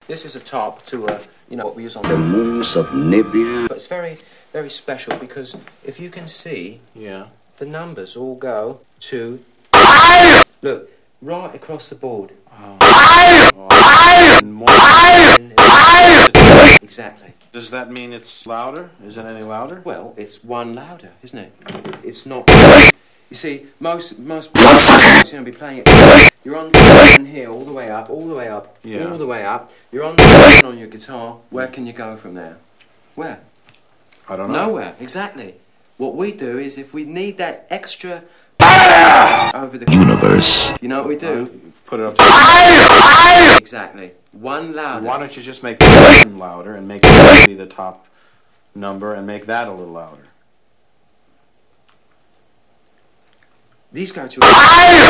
This is a top to what we use on the moons of Nibia. But it's very, very special because if you can see, the numbers all go to. Look, right across the board. Exactly. Does that mean it's louder? Is it any louder? Well, it's one louder, isn't it? It's not. You see, most people are going to be playing it. You're on here, all the way up, all the way up, all the way up. You're on your guitar. Where can you go from there? Where? I don't know. Nowhere. Exactly. What we do is, if we need that extra over the universe, you know what we do? Put it up to exactly. One louder. Why don't you just make the louder and make it be the top number and make that a little louder? These go to